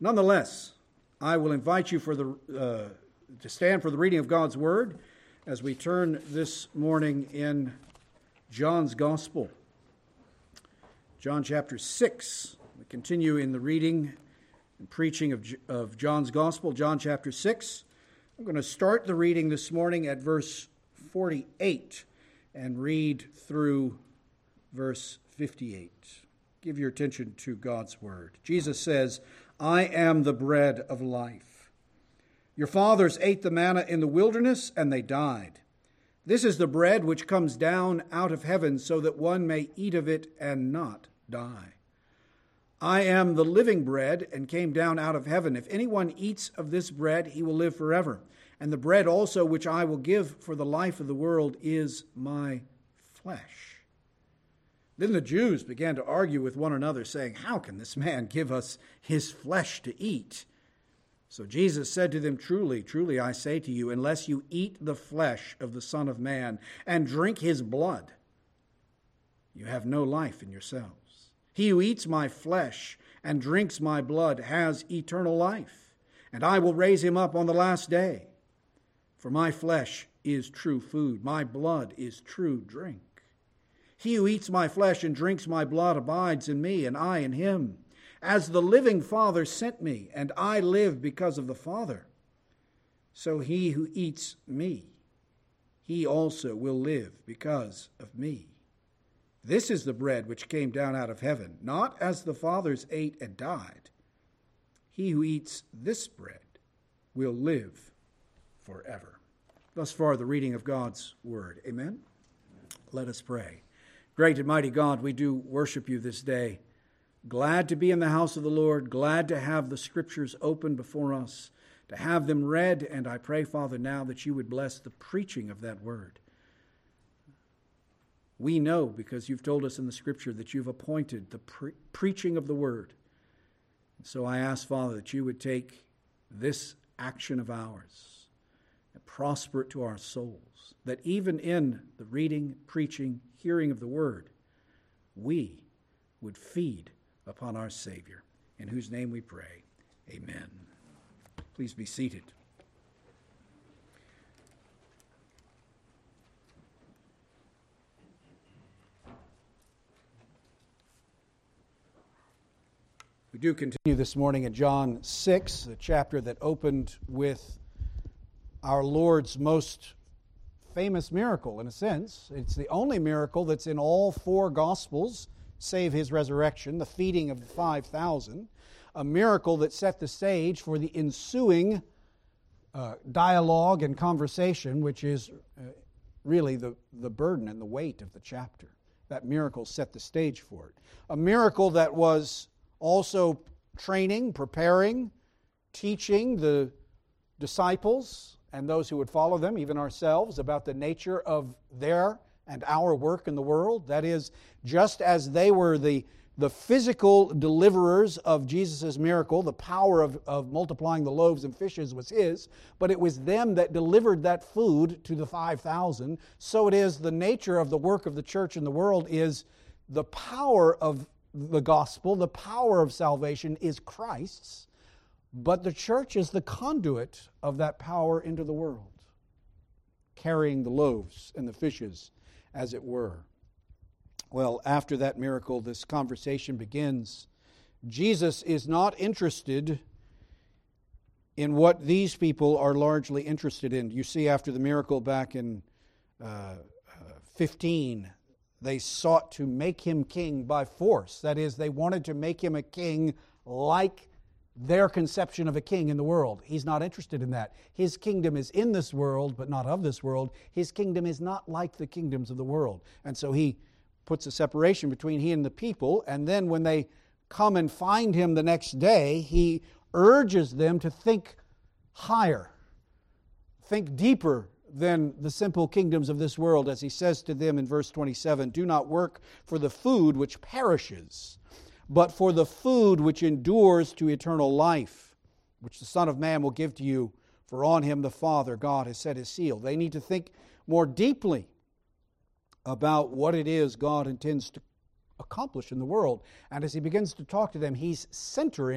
Nonetheless, I will invite you to stand for the reading of God's Word as we turn this morning in John's Gospel. John chapter 6. We continue in the reading and preaching of John's Gospel, John chapter 6. I'm going to start the reading this morning at verse 48 and read through verse 58. Give your attention to God's Word. Jesus says, I am the bread of life. Your fathers ate the manna in the wilderness, and they died. This is the bread which comes down out of heaven, so that one may eat of it and not die. I am the living bread, and came down out of heaven. If anyone eats of this bread, he will live forever. And the bread also which I will give for the life of the world is my flesh. Then the Jews began to argue with one another, saying, How can this man give us his flesh to eat? So Jesus said to them, Truly, truly, I say to you, unless you eat the flesh of the Son of Man and drink his blood, you have no life in yourselves. He who eats my flesh and drinks my blood has eternal life, and I will raise him up on the last day. For my flesh is true food, my blood is true drink. He who eats my flesh and drinks my blood abides in me, and I in him. As the living Father sent me, and I live because of the Father, so he who eats me, he also will live because of me. This is the bread which came down out of heaven, not as the fathers ate and died. He who eats this bread will live forever. Thus far, the reading of God's word. Amen? Let us pray. Great and mighty God, we do worship you this day. Glad to be in the house of the Lord, glad to have the Scriptures open before us, to have them read, and I pray, Father, now that you would bless the preaching of that word. We know, because you've told us in the Scripture, that you've appointed the preaching of the word. So I ask, Father, that you would take this action of ours and prosper it to our souls, that even in the reading, preaching, hearing of the word, we would feed upon our Savior, in whose name we pray. Amen. Please be seated. We do continue this morning in John 6, the chapter that opened with our Lord's most famous miracle, in a sense. It's the only miracle that's in all four Gospels, save his resurrection, the feeding of the 5,000, a miracle that set the stage for the ensuing dialogue and conversation, which is really the burden and the weight of the chapter. That miracle set the stage for it. A miracle that was also training, preparing, teaching the disciples and those who would follow them, even ourselves, about the nature of their and our work in the world. That is, just as they were the physical deliverers of Jesus' miracle, the power of multiplying the loaves and fishes was his, but it was them that delivered that food to the 5,000. So it is the nature of the work of the church in the world is the power of the gospel, the power of salvation is Christ's, but the church is the conduit of that power into the world, carrying the loaves and the fishes, as it were. Well, after that miracle, this conversation begins. Jesus is not interested in what these people are largely interested in. You see, after the miracle back in 15, they sought to make him king by force. That is, they wanted to make him a king like their conception of a king in the world. He's not interested in that. His kingdom is in this world, but not of this world. His kingdom is not like the kingdoms of the world. And so he puts a separation between he and the people, and then when they come and find him the next day, he urges them to think higher, think deeper than the simple kingdoms of this world, as he says to them in verse 27, do not work for the food which perishes, but for the food which endures to eternal life, which the Son of Man will give to you, for on him the Father, God, has set his seal. They need to think more deeply about what it is God intends to accomplish in the world. And as he begins to talk to them, he's centering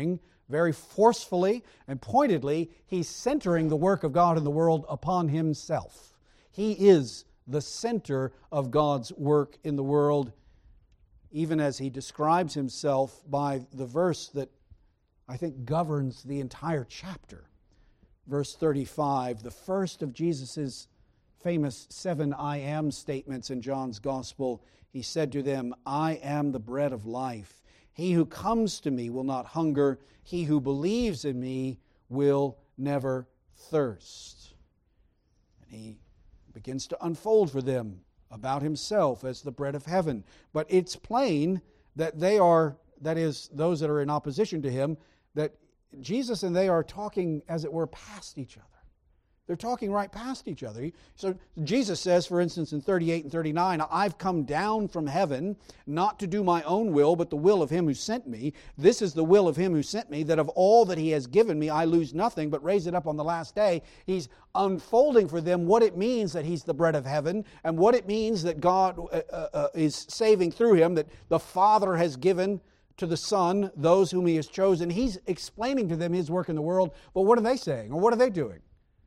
very forcefully and pointedly, he's centering the work of God in the world upon himself. He is the center of God's work in the world, even as he describes himself by the verse that I think governs the entire chapter. Verse 35, the first of Jesus' famous 7 I am statements in John's Gospel. He said to them, I am the bread of life. He who comes to me will not hunger. He who believes in me will never thirst. And he begins to unfold for them about himself as the bread of heaven. But it's plain that they are, that is, those that are in opposition to him, that Jesus and they are talking, as it were, past each other. They're talking right past each other. So Jesus says, for instance, in 38 and 39, I've come down from heaven not to do my own will, but the will of him who sent me. This is the will of him who sent me, that of all that he has given me, I lose nothing, but raise it up on the last day. He's unfolding for them what it means that he's the bread of heaven, and what it means that God is saving through him, that the Father has given to the Son those whom he has chosen. He's explaining to them his work in the world, but what are they saying, or what are they doing?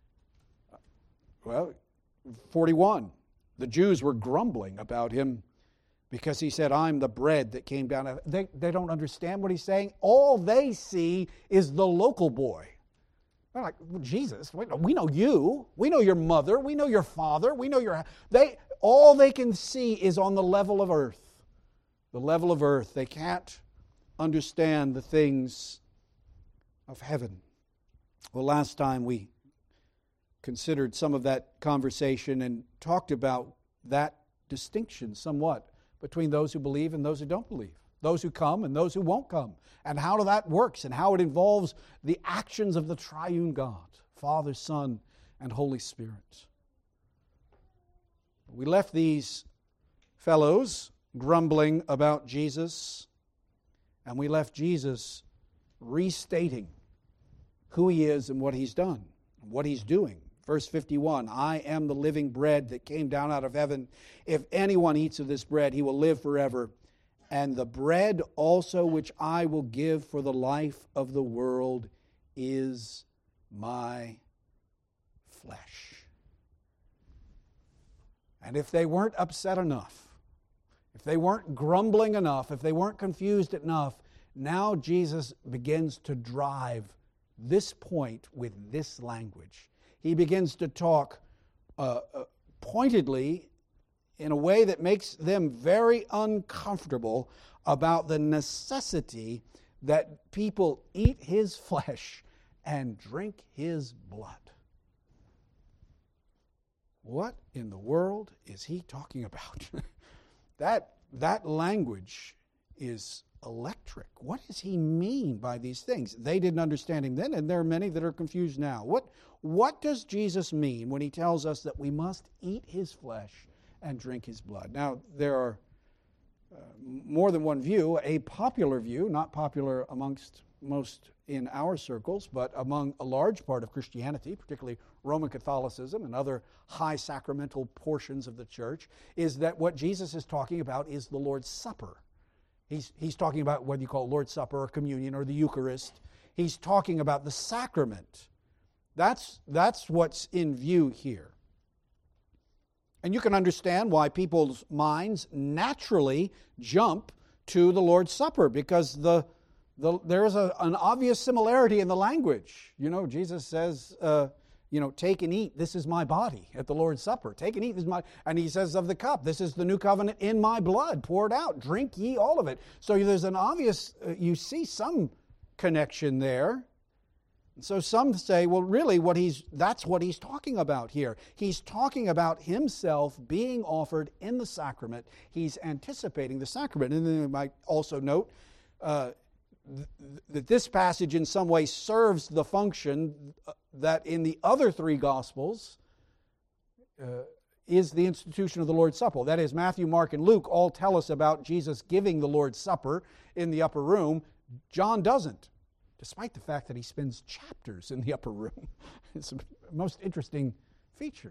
Well, 41, the Jews were grumbling about him because he said, I'm the bread that came down. They don't understand what he's saying. All they see is the local boy. They're like, well, Jesus, we know you. We know your mother. We know your father. We know your... All they can see is on the level of earth. The level of earth. They can't understand the things of heaven. Well, last time we considered some of that conversation and talked about that distinction somewhat between those who believe and those who don't believe, those who come and those who won't come, and how that works and how it involves the actions of the triune God, Father, Son, and Holy Spirit. We left these fellows grumbling about Jesus, and we left Jesus restating who he is and what he's done, and what he's doing. Verse 51, I am the living bread that came down out of heaven. If anyone eats of this bread, he will live forever. And the bread also which I will give for the life of the world is my flesh. And if they weren't upset enough, if they weren't grumbling enough, if they weren't confused enough, now Jesus begins to drive this point with this language. He begins to talk pointedly in a way that makes them very uncomfortable about the necessity that people eat his flesh and drink his blood. What in the world is he talking about? That language is electric. What does he mean by these things? They didn't understand him then, and there are many that are confused now. What does Jesus mean when he tells us that we must eat his flesh and drink his blood? Now, there are more than one view. A popular view, not popular amongst most in our circles, but among a large part of Christianity, particularly Roman Catholicism and other high sacramental portions of the church, is that what Jesus is talking about is the Lord's Supper. He's talking about what you call Lord's Supper or communion or the Eucharist. He's talking about the sacrament. That's what's in view here. And you can understand why people's minds naturally jump to the Lord's Supper, because there is an obvious similarity in the language. You know, Jesus says, take and eat, this is my body at the Lord's Supper. Take and eat, this is my... And he says of the cup, this is the new covenant in my blood, poured out. Drink ye all of it. So there's an obvious, you see some connection there. So some say, well, really, that's what he's talking about here. He's talking about himself being offered in the sacrament. He's anticipating the sacrament. And then you might also note that this passage in some way serves the function that in the other three Gospels is the institution of the Lord's Supper. That is, Matthew, Mark, and Luke all tell us about Jesus giving the Lord's Supper in the upper room. John doesn't, despite the fact that he spends chapters in the upper room. It's the most interesting feature.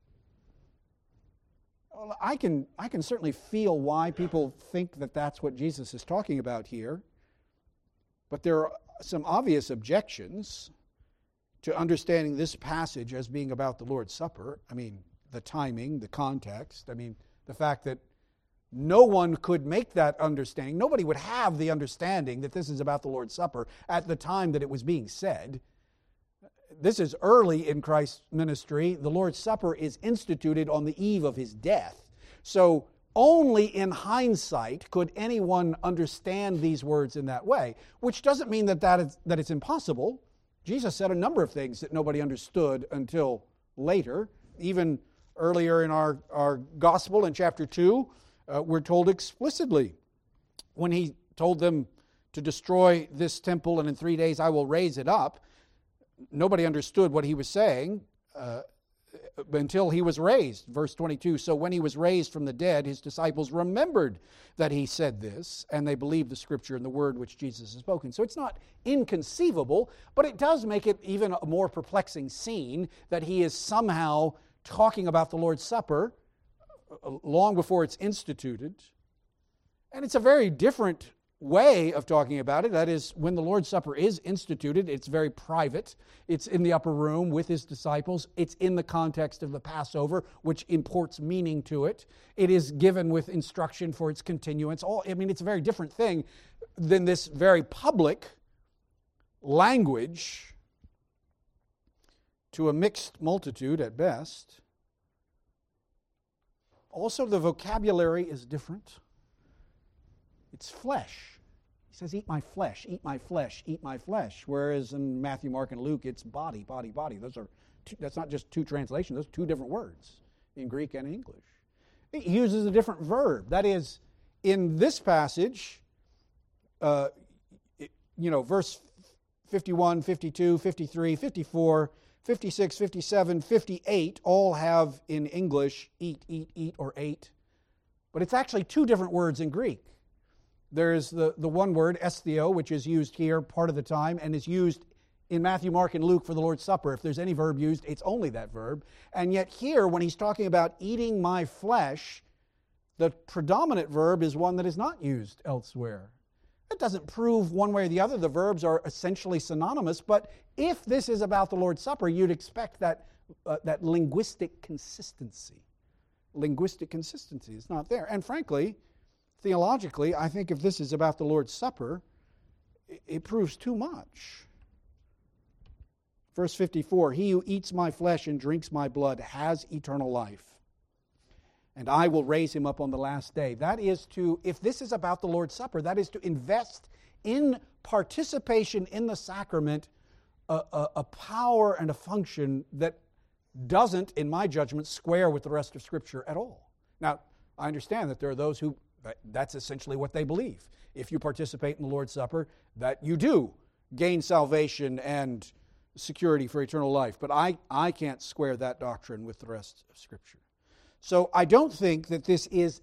Well, I can certainly feel why people think that that's what Jesus is talking about here. But there are some obvious objections to understanding this passage as being about the Lord's Supper. I mean, the timing, the context. I mean, the fact that no one could make that understanding. Nobody would have the understanding that this is about the Lord's Supper at the time that it was being said. This is early in Christ's ministry. The Lord's Supper is instituted on the eve of his death. So only in hindsight could anyone understand these words in that way, which doesn't mean that it's impossible. Jesus said a number of things that nobody understood until later. Even earlier in our gospel in chapter 2, we're told explicitly when he told them to destroy this temple and in 3 days I will raise it up. Nobody understood what he was saying until he was raised. Verse 22, so when he was raised from the dead, his disciples remembered that he said this, and they believed the scripture and the word which Jesus has spoken. So it's not inconceivable, but it does make it even a more perplexing scene that he is somehow talking about the Lord's Supper long before it's instituted. And it's a very different way of talking about it. That is, when the Lord's Supper is instituted, it's very private. It's in the upper room with his disciples. It's in the context of the Passover, which imports meaning to it. It is given with instruction for its continuance. It's a very different thing than this very public language to a mixed multitude at best. Also, the vocabulary is different. It's flesh. He says, eat my flesh, eat my flesh, eat my flesh. Whereas in Matthew, Mark, and Luke, it's body, body, body. That's not just two translations. Those are two different words in Greek and English. It uses a different verb. That is, in this passage, verse 51, 52, 53, 54, 56, 57, 58 all have in English eat, eat, eat, or ate. But it's actually two different words in Greek. There's the one word, estheo, which is used here part of the time and is used in Matthew, Mark, and Luke for the Lord's Supper. If there's any verb used, it's only that verb. And yet here, when he's talking about eating my flesh, the predominant verb is one that is not used elsewhere. It doesn't prove one way or the other. The verbs are essentially synonymous, but if this is about the Lord's Supper, you'd expect that linguistic consistency. Linguistic consistency is not there. And frankly, theologically, I think if this is about the Lord's Supper, it proves too much. Verse 54, he who eats my flesh and drinks my blood has eternal life, and I will raise him up on the last day. That is if this is about the Lord's Supper, that is to invest in participation in the sacrament a power and a function that doesn't, in my judgment, square with the rest of Scripture at all. Now, I understand that there are those who that's essentially what they believe. If you participate in the Lord's Supper, that you do gain salvation and security for eternal life. But I can't square that doctrine with the rest of Scripture. So I don't think that this is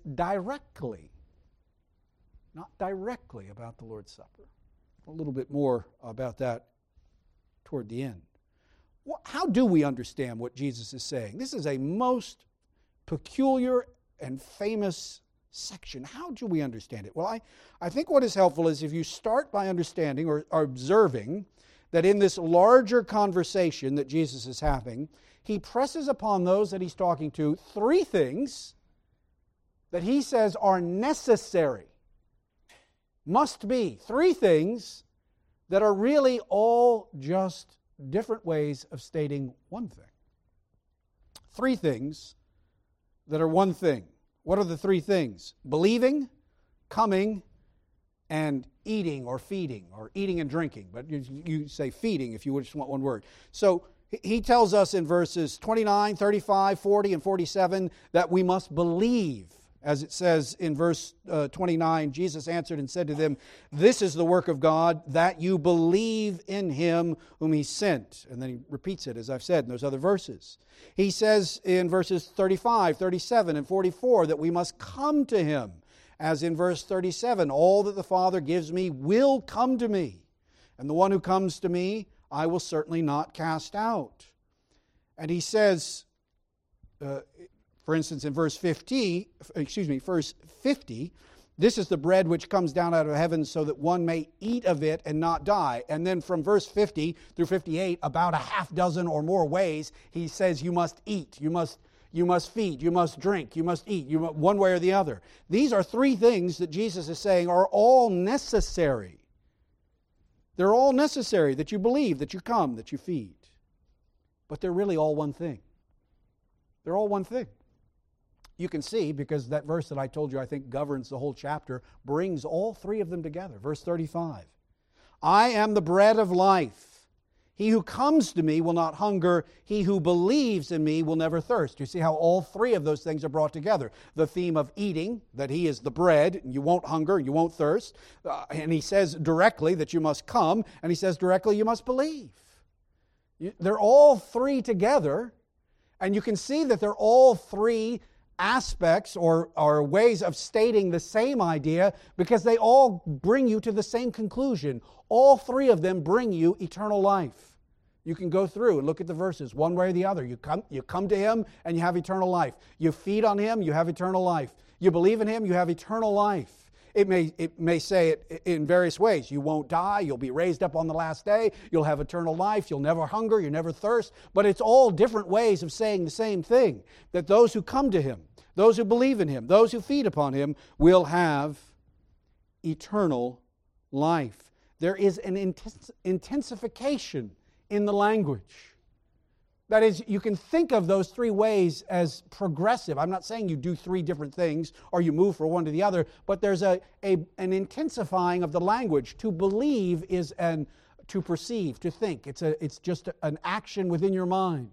not directly about the Lord's Supper. A little bit more about that toward the end. How do we understand what Jesus is saying? This is a most peculiar and famous section. How do we understand it? Well, I think what is helpful is if you start by understanding or observing that in this larger conversation that Jesus is having, he presses upon those that he's talking to three things that he says are necessary, must be. Three things that are really all just different ways of stating one thing. Three things that are one thing. What are the three things? Believing, coming, and eating or feeding, or eating and drinking. But you say feeding if you just want one word. So he tells us in verses 29, 35, 40, and 47 that we must believe. As it says in verse 29, Jesus answered and said to them, "This is the work of God, that you believe in Him whom He sent." And then he repeats it, as I've said in those other verses. He says in verses 35, 37, and 44 that we must come to Him. As in verse 37, "All that the Father gives me will come to me, and the one who comes to me I will certainly not cast out." And he says, for instance, in verse 50, This is the bread which comes down out of heaven so that one may eat of it and not die. And then from verse 50 through 58, about a half dozen or more ways, he says you must eat, you must feed, you must drink, you must eat, one way or the other. These are three things that Jesus is saying are all necessary. They're all necessary, that you believe, that you come, that you feed. But they're really all one thing. They're all one thing. You can see, because that verse that I told you I think governs the whole chapter, brings all three of them together. Verse 35. I am the bread of life. He who comes to me will not hunger. He who believes in me will never thirst. You see how all three of those things are brought together. The theme of eating, that He is the bread, and you won't hunger, and you won't thirst. And He says directly that you must come, and He says directly you must believe. They're all three together, and you can see that they're all three aspects or ways of stating the same idea, because they all bring you to the same conclusion. All three of them bring you eternal life. You can go through and look at the verses one way or the other. You come to Him and you have eternal life. You feed on Him, you have eternal life. You believe in Him, you have eternal life. It may say it in various ways. You won't die, you'll be raised up on the last day, you'll have eternal life, you'll never hunger, you'll never thirst. But it's all different ways of saying the same thing, that those who come to Him, those who believe in Him, those who feed upon Him will have eternal life. There is an intensification in the language. That is, you can think of those three ways as progressive. I'm not saying you do three different things or you move from one to the other, but there's an intensifying of the language. To believe is to perceive, to think. It's just an action within your mind.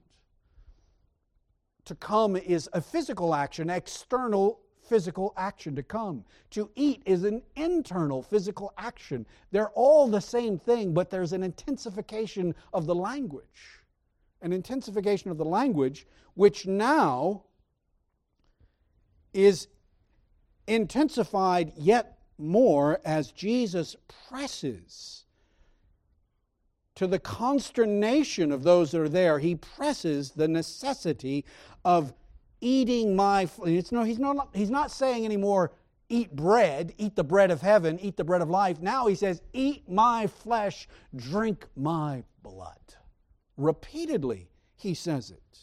To come is a physical action, external physical action to come. To eat is an internal physical action. They're all the same thing, but there's an intensification of the language. An intensification of the language, which now is intensified yet more as Jesus presses to the consternation of those that are there. He presses the necessity of eating my flesh. He's not saying anymore, eat bread, eat the bread of heaven, eat the bread of life. Now He says, eat my flesh, drink my blood. Repeatedly, He says it.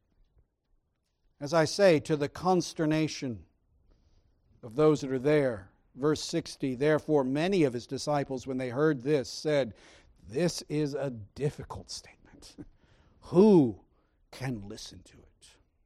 As I say, to the consternation of those that are there. Verse 60, therefore many of His disciples, when they heard this, said, this is a difficult statement. Who can listen to it?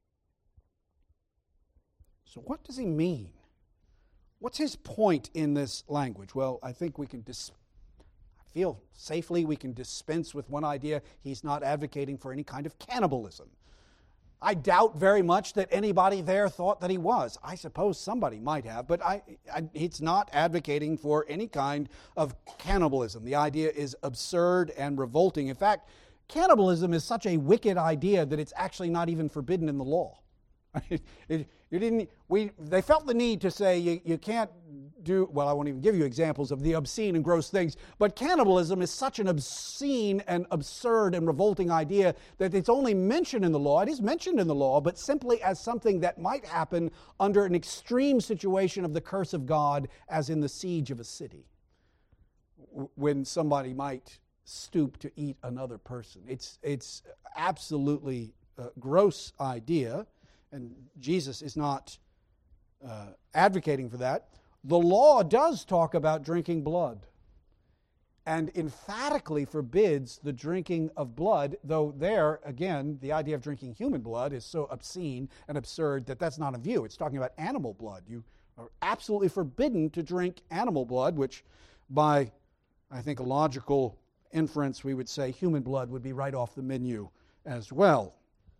So what does He mean? What's His point in this language? Well, I think we can feel safely we can dispense with one idea. He's not advocating for any kind of cannibalism. I doubt very much that anybody there thought that He was. I suppose somebody might have, but it's not advocating for any kind of cannibalism. The idea is absurd and revolting. In fact, cannibalism is such a wicked idea that it's actually not even forbidden in the law. They felt the need to say you can't do, well, I won't even give you examples of the obscene and gross things, but cannibalism is such an obscene and absurd and revolting idea that it's only mentioned in the law. It is mentioned in the law, but simply as something that might happen under an extreme situation of the curse of God, as in the siege of a city, when somebody might stoop to eat another person. It's absolutely a gross idea, and Jesus is not advocating for that. The law does talk about drinking blood and emphatically forbids the drinking of blood, though there, again, the idea of drinking human blood is so obscene and absurd that that's not a view. It's talking about animal blood. You are absolutely forbidden to drink animal blood, which by, I think, a logical inference, we would say human blood would be right off the menu as well.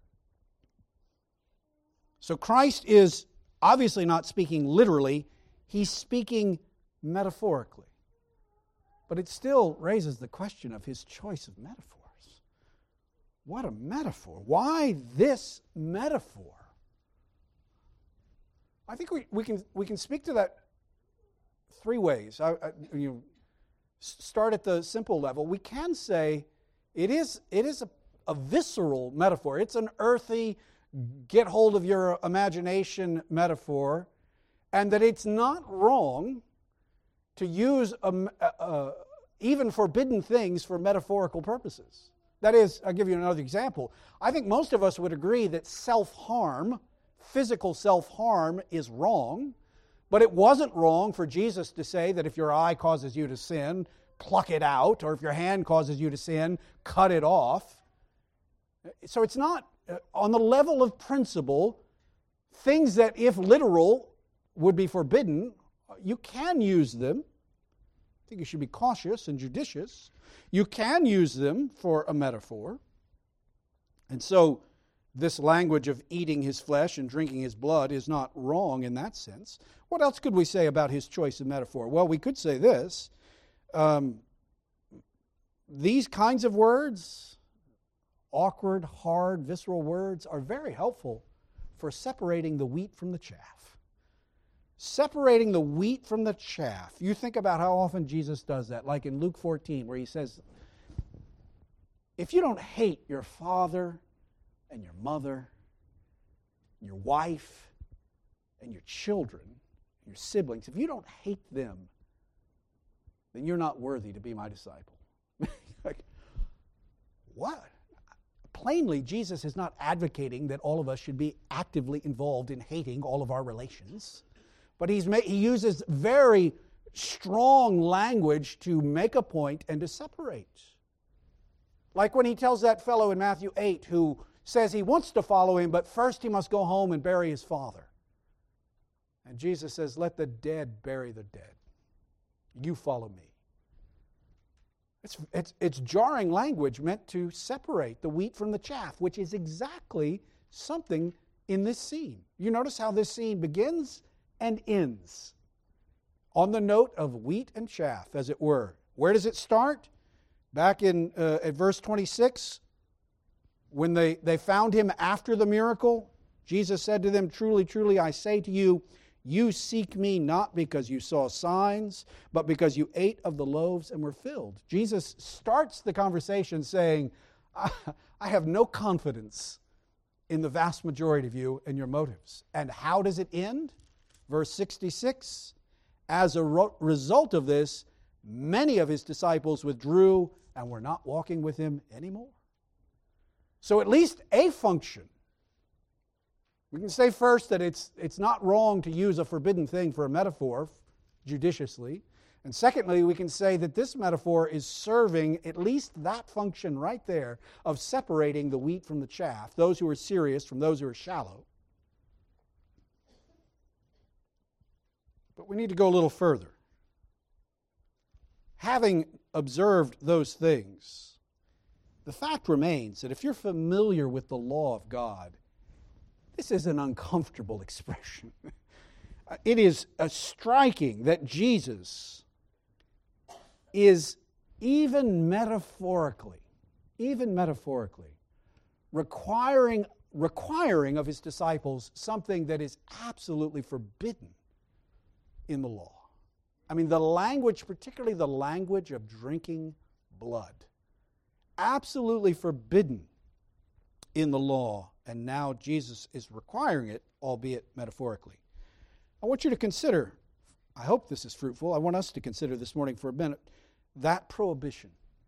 So Christ is obviously not speaking literally. He's speaking metaphorically. But it still raises the question of His choice of metaphors. What a metaphor. Why this metaphor? I think we can speak to that three ways. Start at the simple level. We can say it is a visceral metaphor. It's an earthy, get hold of your imagination metaphor. and that it's not wrong to use even forbidden things for metaphorical purposes. That is, I'll give you another example. I think most of us would agree that self-harm, physical self-harm, is wrong, but it wasn't wrong for Jesus to say that if your eye causes you to sin, pluck it out, or if your hand causes you to sin, cut it off. So it's not, on the level of principle, things that, if literal, would be forbidden, you can use them. I think you should be cautious and judicious. You can use them for a metaphor. And so this language of eating his flesh and drinking his blood is not wrong in that sense. What else could we say about his choice of metaphor? Well, we could say this. These kinds of words, awkward, hard, visceral words, are very helpful for separating the wheat from the chaff. Separating the wheat from the chaff. You think about how often Jesus does that, like in Luke 14, where he says, if you don't hate your father and your mother, your wife and your children, your siblings, if you don't hate them, then you're not worthy to be my disciple. Like, what? Plainly, Jesus is not advocating that all of us should be actively involved in hating all of our relations. But he uses very strong language to make a point and to separate. Like when he tells that fellow in Matthew 8 who says he wants to follow him, but first he must go home and bury his father. And Jesus says, let the dead bury the dead. You follow me. It's jarring language meant to separate the wheat from the chaff, which is exactly something in this scene. You notice how this scene begins and ends on the note of wheat and chaff, as it were. Where does it start? Back in at verse 26, when they found him after the miracle, Jesus said to them, truly, truly, I say to you, you seek me not because you saw signs, but because you ate of the loaves and were filled. Jesus starts the conversation saying, I have no confidence in the vast majority of you and your motives. And how does it end? Verse 66, as a result of this, many of his disciples withdrew and were not walking with him anymore. So at least a function. We can say first that it's not wrong to use a forbidden thing for a metaphor judiciously. And secondly, we can say that this metaphor is serving at least that function right there of separating the wheat from the chaff, those who are serious from those who are shallow. But we need to go a little further. Having observed those things, the fact remains that if you're familiar with the law of God, this is an uncomfortable expression. It is striking that Jesus is even metaphorically, requiring of his disciples something that is absolutely forbidden in the law. I mean, the language, particularly the language of drinking blood, absolutely forbidden in the law, and now Jesus is requiring it, albeit metaphorically. I want you to consider, I hope this is fruitful, I want us to consider this morning for a minute, that prohibition.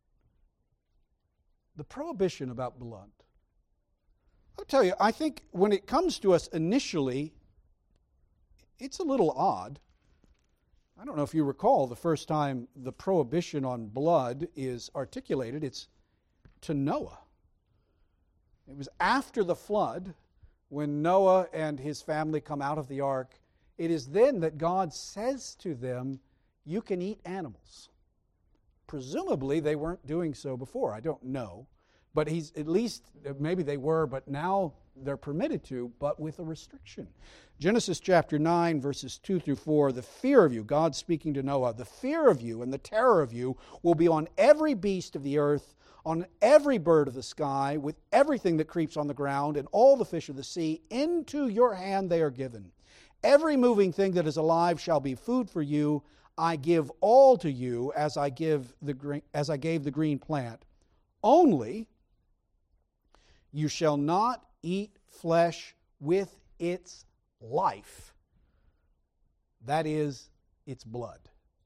The prohibition about blood. I'll tell you, I think when it comes to us initially, it's a little odd. I don't know if you recall the first time the prohibition on blood is articulated, it's to Noah. It was after the flood, when Noah and his family come out of the ark. It is then that God says to them, you can eat animals. Presumably they weren't doing so before, I don't know. But he's at least, maybe they were, but now they're permitted to, but with a restriction. Genesis chapter 9, verses 2 through 4, the fear of you, God speaking to Noah, the fear of you and the terror of you will be on every beast of the earth, on every bird of the sky, with everything that creeps on the ground, and all the fish of the sea. Into your hand they are given. Every moving thing that is alive shall be food for you. I give all to you as I gave the green plant. Only you shall not eat flesh with its life. That is, its blood.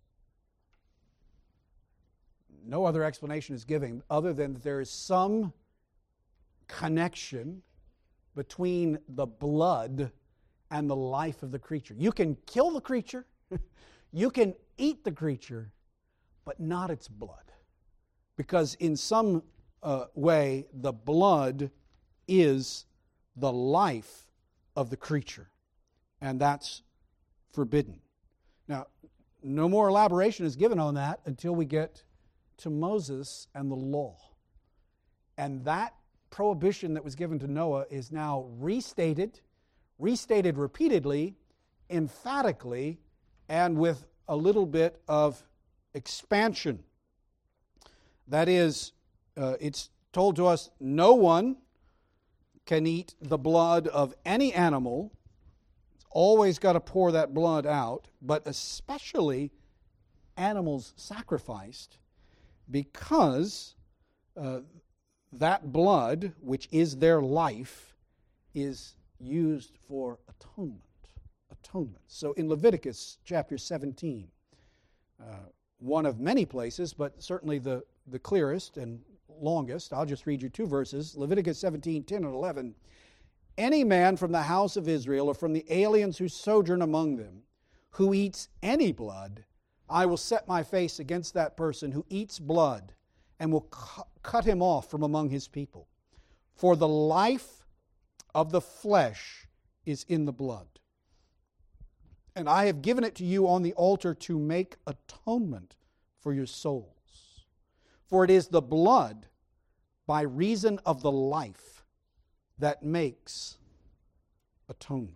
No other explanation is given other than that there is some connection between the blood and the life of the creature. You can kill the creature, you can eat the creature, but not its blood. Because in some way, the blood is the life of the creature, and that's forbidden. Now, no more elaboration is given on that until we get to Moses and the law. And that prohibition that was given to Noah is now restated repeatedly, emphatically, and with a little bit of expansion. That is, it's told to us, no one can eat the blood of any animal. It's always got to pour that blood out, but especially animals sacrificed, because that blood, which is their life, is used for atonement. So in Leviticus chapter 17, one of many places, but certainly the clearest and longest, I'll just read you two verses, Leviticus 17, 10 and 11. Any man from the house of Israel or from the aliens who sojourn among them, who eats any blood, I will set my face against that person who eats blood and will cut him off from among his people. For the life of the flesh is in the blood. And I have given it to you on the altar to make atonement for your souls. For it is the blood, by reason of the life, that makes atonement.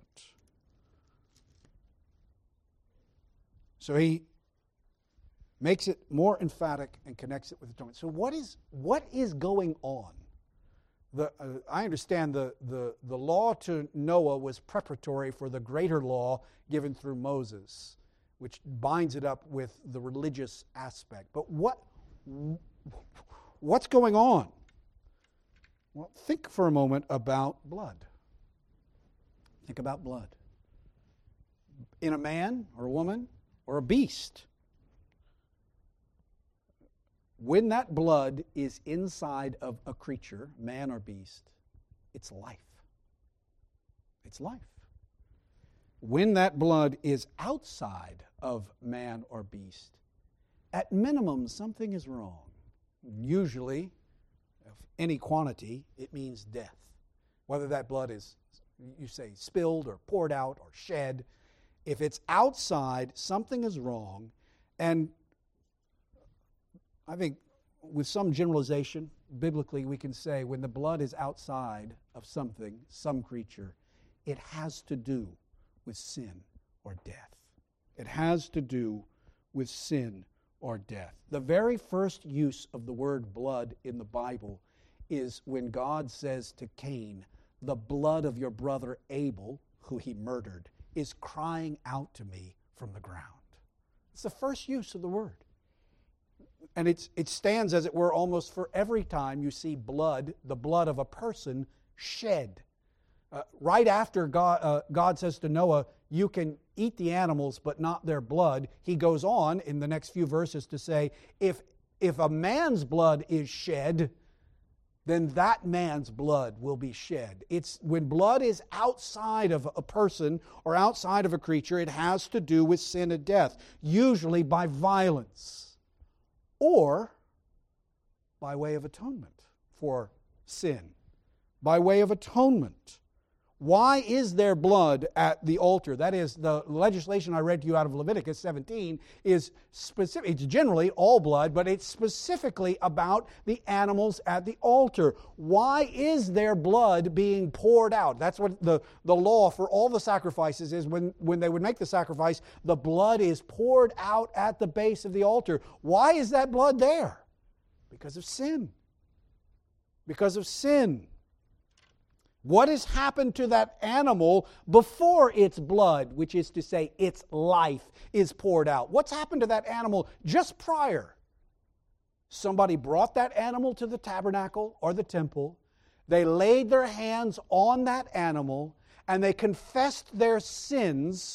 So he makes it more emphatic and connects it with atonement. So what is going on? I understand the law to Noah was preparatory for the greater law given through Moses, which binds it up with the religious aspect. But what's going on? Well, think for a moment about blood. Think about blood. In a man or a woman or a beast. When that blood is inside of a creature, man or beast, it's life. It's life. When that blood is outside of man or beast, at minimum, something is wrong. Usually, of any quantity, it means death. Whether that blood is, you say, spilled or poured out or shed, if it's outside, something is wrong. And I think with some generalization, biblically, we can say when the blood is outside of something, some creature, it has to do with sin or death. It has to do with sin or death. The very first use of the word blood in the Bible is when God says to Cain, the blood of your brother Abel, who he murdered, is crying out to me from the ground. It's the first use of the word. And it stands, as it were, almost for every time you see blood, the blood of a person, shed. Right after God says to Noah, you can eat the animals, but not their blood, he goes on in the next few verses to say, if a man's blood is shed, then that man's blood will be shed. It's when blood is outside of a person or outside of a creature, it has to do with sin and death, usually by violence or by way of atonement for sin, by way of atonement. Why is there blood at the altar? That is, the legislation I read to you out of Leviticus 17 is specific. It's generally all blood, but it's specifically about the animals at the altar. Why is there blood being poured out? That's what the law for all the sacrifices is. When they would make the sacrifice, the blood is poured out at the base of the altar. Why is that blood there? Because of sin. Because of sin. What has happened to that animal before its blood, which is to say its life, is poured out? What's happened to that animal just prior? Somebody brought that animal to the tabernacle or the temple. They laid their hands on that animal and they confessed their sins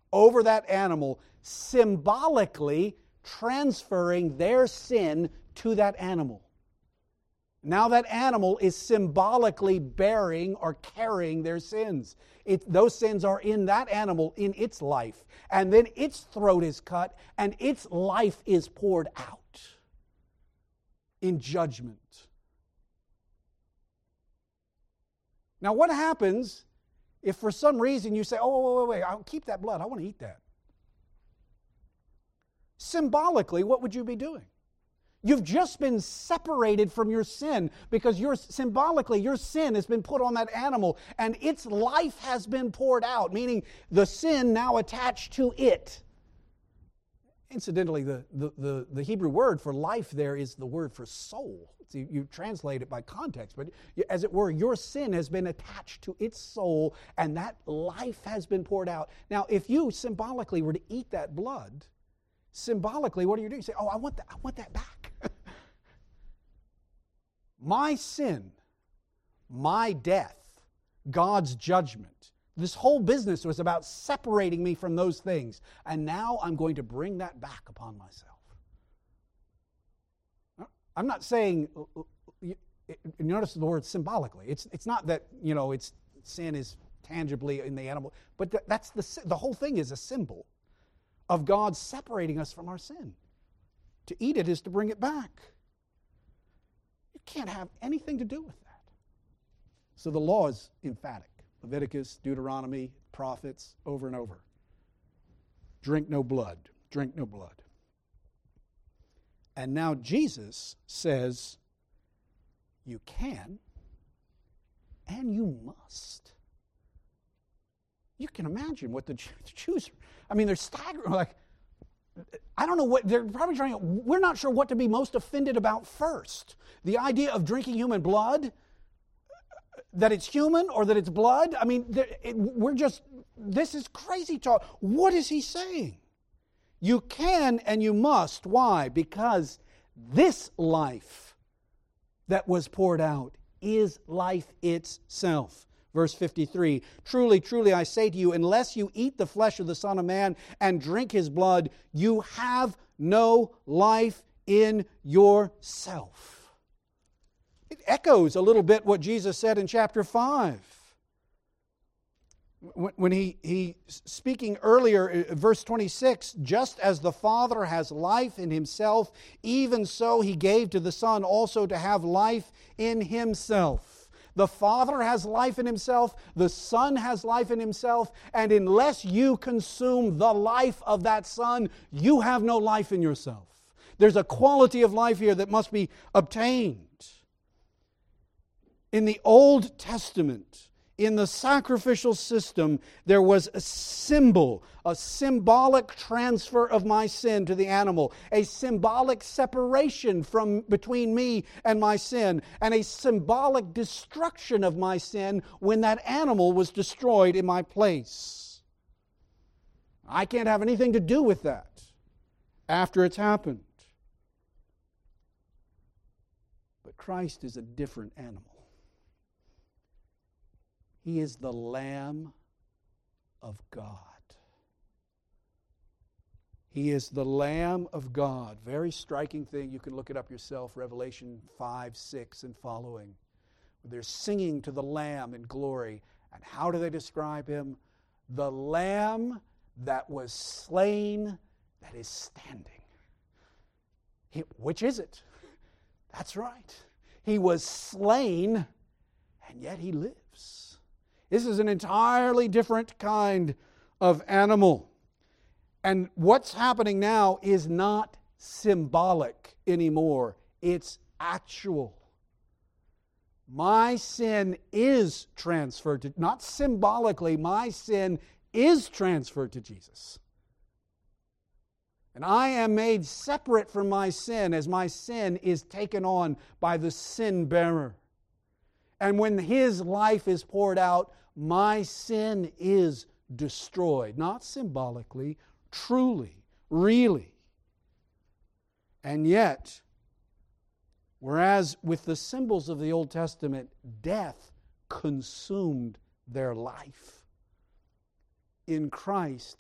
over that animal, symbolically transferring their sin to that animal. Now that animal is symbolically bearing or carrying their sins. Those sins are in that animal, in its life. And then its throat is cut and its life is poured out in judgment. Now what happens if for some reason you say, oh, wait, I'll keep that blood, I want to eat that? Symbolically, what would you be doing? You've just been separated from your sin because symbolically your sin has been put on that animal and its life has been poured out, meaning the sin now attached to it. Incidentally, the Hebrew word for life there is the word for soul. So you translate it by context, but as it were, your sin has been attached to its soul and that life has been poured out. Now, if you symbolically were to eat that blood, symbolically, what do you do? You say, oh, I want that back. My sin, my death, God's judgment. This whole business was about separating me from those things. And now I'm going to bring that back upon myself. I'm not saying, you notice the word symbolically. It's not that, sin is tangibly in the animal, but that's the whole thing is a symbol of God separating us from our sin. To eat it is to bring it back. You can't have anything to do with that. So the law is emphatic. Leviticus, Deuteronomy, prophets, over and over. Drink no blood. Drink no blood. And now Jesus says, you can and you must. You can imagine what the Jews, they're staggering. Like, I don't know what, they're probably we're not sure what to be most offended about first. The idea of drinking human blood, that it's human or that it's blood. This is crazy talk. What is he saying? You can and you must. Why? Because this life that was poured out is life itself. Verse 53, truly, truly, I say to you, unless you eat the flesh of the Son of Man and drink His blood, you have no life in yourself. It echoes a little bit what Jesus said in chapter 5. When he speaking earlier, verse 26, just as the Father has life in Himself, even so He gave to the Son also to have life in Himself. The Father has life in Himself, the Son has life in Himself, and unless you consume the life of that Son, you have no life in yourself. There's a quality of life here that must be obtained. In the Old Testament, in the sacrificial system, there was a symbol, a symbolic transfer of my sin to the animal, a symbolic separation between me and my sin, and a symbolic destruction of my sin when that animal was destroyed in my place. I can't have anything to do with that after it's happened. But Christ is a different animal. He is the Lamb of God. He is the Lamb of God. Very striking thing. You can look it up yourself, Revelation 5, 6 and following. They're singing to the Lamb in glory. And how do they describe Him? The Lamb that was slain that is standing. Which is it? That's right. He was slain and yet He lives. This is an entirely different kind of animal. And what's happening now is not symbolic anymore. It's actual. My sin is transferred to, not symbolically, my sin is transferred to Jesus. And I am made separate from my sin as my sin is taken on by the sin bearer. And when His life is poured out, my sin is destroyed. Not symbolically, truly, really. And yet, whereas with the symbols of the Old Testament, death consumed their life, in Christ,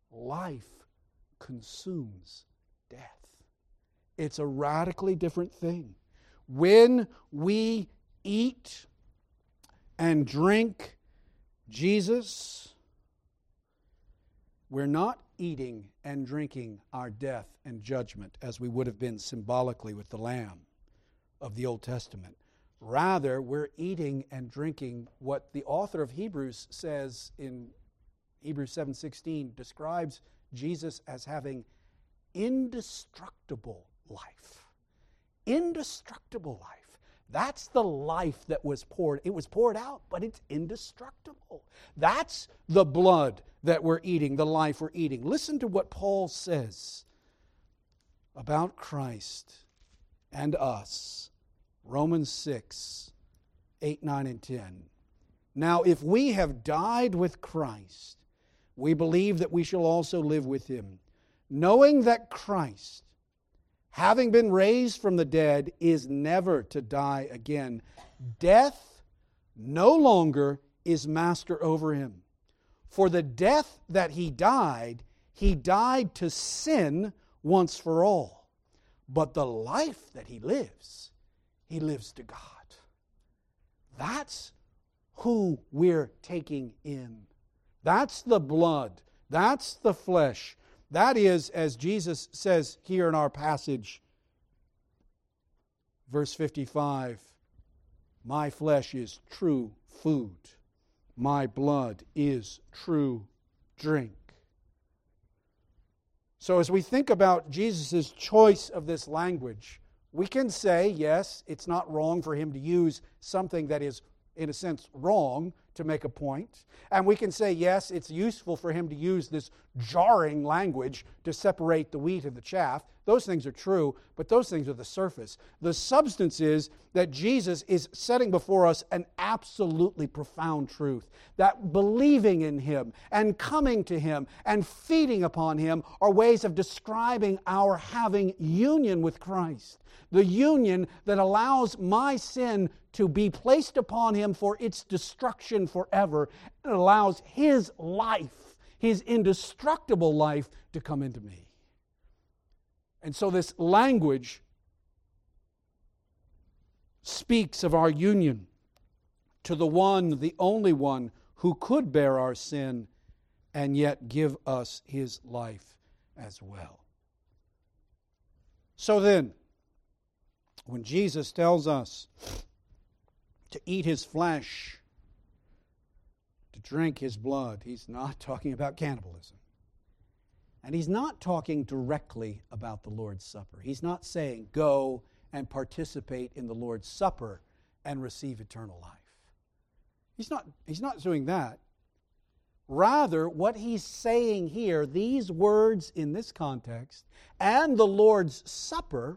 life consumes death. It's a radically different thing. When we eat and drink Jesus, we're not eating and drinking our death and judgment as we would have been symbolically with the Lamb of the Old Testament. Rather, we're eating and drinking what the author of Hebrews says in Hebrews 7:16, describes Jesus as having indestructible life. Indestructible life. That's the life that was poured. It was poured out, but it's indestructible. That's the blood that we're eating, the life we're eating. Listen to what Paul says about Christ and us. Romans 6, 8, 9, and 10. Now, if we have died with Christ, we believe that we shall also live with Him, knowing that Christ, having been raised from the dead, is never to die again. Death no longer is master over Him. For the death that He died to sin once for all. But the life that He lives to God. That's who we're taking in. That's the blood. That's the flesh. That is, as Jesus says here in our passage, verse 55, my flesh is true food. My blood is true drink. So as we think about Jesus' choice of this language, we can say, yes, it's not wrong for Him to use something that is, in a sense, wrong to make a point. And we can say, yes, it's useful for Him to use this jarring language to separate the wheat and the chaff. Those things are true, but those things are the surface. The substance is that Jesus is setting before us an absolutely profound truth. That believing in Him and coming to Him and feeding upon Him are ways of describing our having union with Christ. The union that allows my sin to be placed upon Him for its destruction forever. It allows His life, His indestructible life, to come into me. And so this language speaks of our union to the one, the only one, who could bear our sin and yet give us His life as well. So then, when Jesus tells us to eat His flesh, to drink His blood, He's not talking about cannibalism. And He's not talking directly about the Lord's Supper. He's not saying, go and participate in the Lord's Supper and receive eternal life. He's not doing that. Rather, what He's saying here, these words in this context, and the Lord's Supper,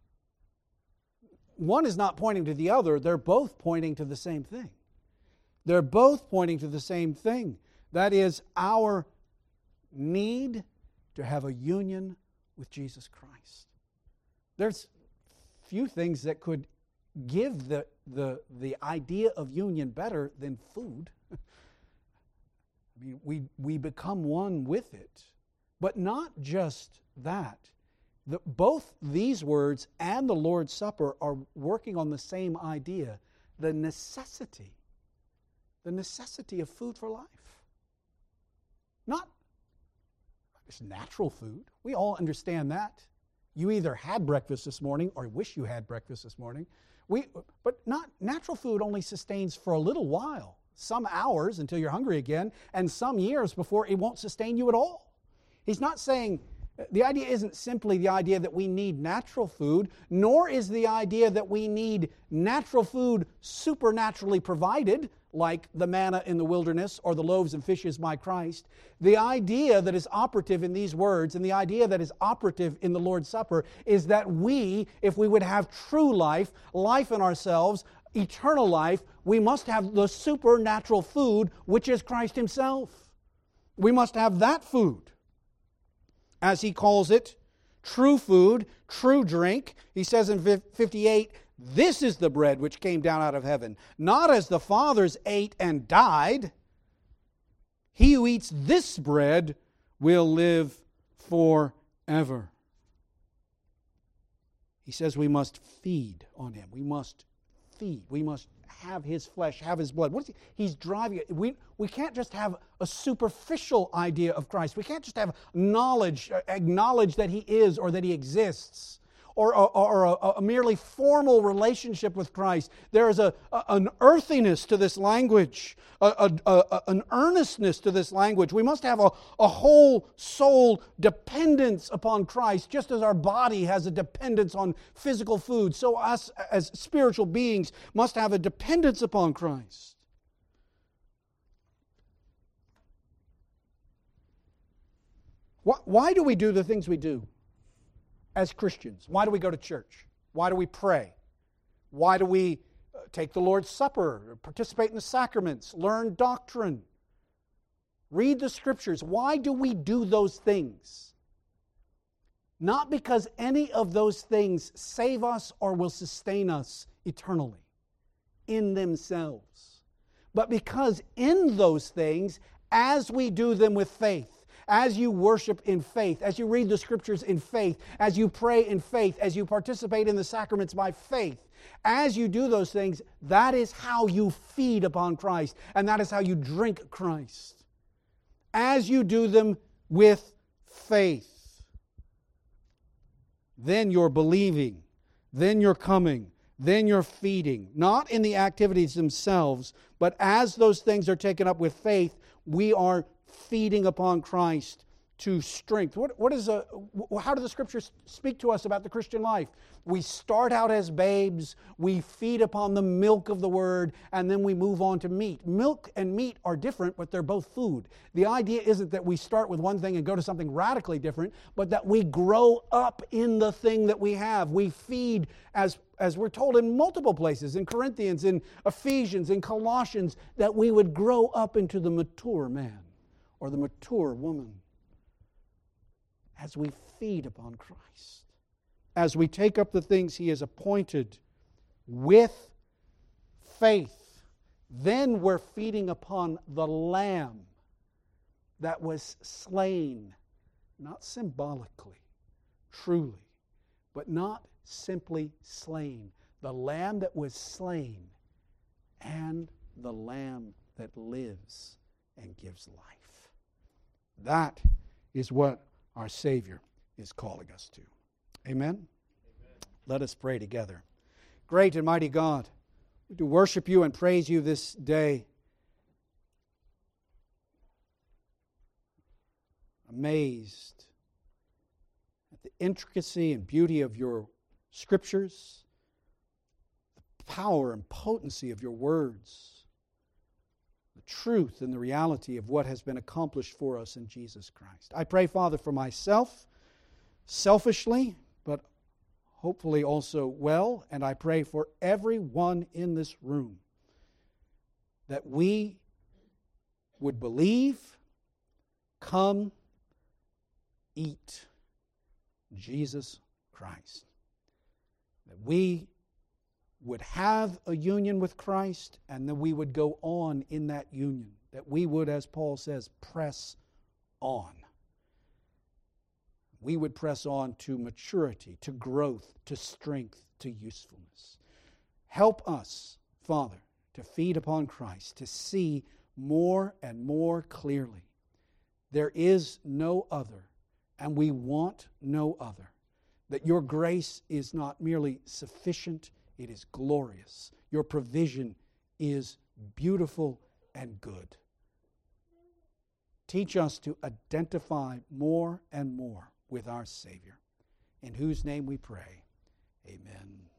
one is not pointing to the other. They're both pointing to the same thing. They're both pointing to the same thing. That is our need to have a union with Jesus Christ. There's few things that could give the idea of union better than food. I mean, we become one with it. But not just that. Both these words and the Lord's Supper are working on the same idea, the necessity of food for life. Not just natural food. We all understand that. You either had breakfast this morning or wish you had breakfast this morning. But not natural food only sustains for a little while, some hours until you're hungry again, and some years before it won't sustain you at all. He's not saying, the idea isn't simply the idea that we need natural food, nor is the idea that we need natural food supernaturally provided, like the manna in the wilderness or the loaves and fishes by Christ. The idea that is operative in these words and the idea that is operative in the Lord's Supper is that we, if we would have true life, life in ourselves, eternal life, we must have the supernatural food, which is Christ Himself. We must have that food. As He calls it, true food, true drink. He says in 58, this is the bread which came down out of heaven, not as the fathers ate and died. He who eats this bread will live forever. He says we must feed on Him. We must feed. We must have His flesh, have His blood. He's driving it. We can't just have a superficial idea of Christ. We can't just have knowledge, acknowledge that He is or that He exists, or a merely formal relationship with Christ. There is an earthiness to this language, an earnestness to this language. We must have a whole soul dependence upon Christ, just as our body has a dependence on physical food. So us as spiritual beings must have a dependence upon Christ. Why do we do the things we do as Christians? Why do we go to church? Why do we pray? Why do we take the Lord's Supper, participate in the sacraments, learn doctrine, read the Scriptures? Why do we do those things? Not because any of those things save us or will sustain us eternally in themselves, but because in those things, as we do them with faith, as you worship in faith, as you read the Scriptures in faith, as you pray in faith, as you participate in the sacraments by faith, as you do those things, that is how you feed upon Christ, and that is how you drink Christ. As you do them with faith, then you're believing, then you're coming, then you're feeding, not in the activities themselves, but as those things are taken up with faith, we are feeding upon Christ to strength. How do the Scriptures speak to us about the Christian life? We start out as babes, we feed upon the milk of the Word, and then we move on to meat. Milk and meat are different, but they're both food. The idea isn't that we start with one thing and go to something radically different, but that we grow up in the thing that we have. We feed, as we're told in multiple places, in Corinthians, in Ephesians, in Colossians, that we would grow up into the mature man or the mature woman as we feed upon Christ, as we take up the things He has appointed with faith. Then we're feeding upon the Lamb that was slain, not symbolically, truly, but not simply slain. The Lamb that was slain and the Lamb that lives and gives life. That is what our Savior is calling us to. Amen? Amen. Let us pray together. Great and mighty God, we do worship You and praise You this day. Amazed at the intricacy and beauty of Your Scriptures, the power and potency of Your words, the truth and the reality of what has been accomplished for us in Jesus Christ. I pray, Father, for myself, selfishly, but hopefully also well, and I pray for everyone in this room that we would believe, come, eat Jesus Christ. That we would have a union with Christ, and that we would go on in that union. That we would, as Paul says, press on. We would press on to maturity, to growth, to strength, to usefulness. Help us, Father, to feed upon Christ, to see more and more clearly. There is no other, and we want no other. That Your grace is not merely sufficient, it is glorious. Your provision is beautiful and good. Teach us to identify more and more with our Savior, in whose name we pray. Amen.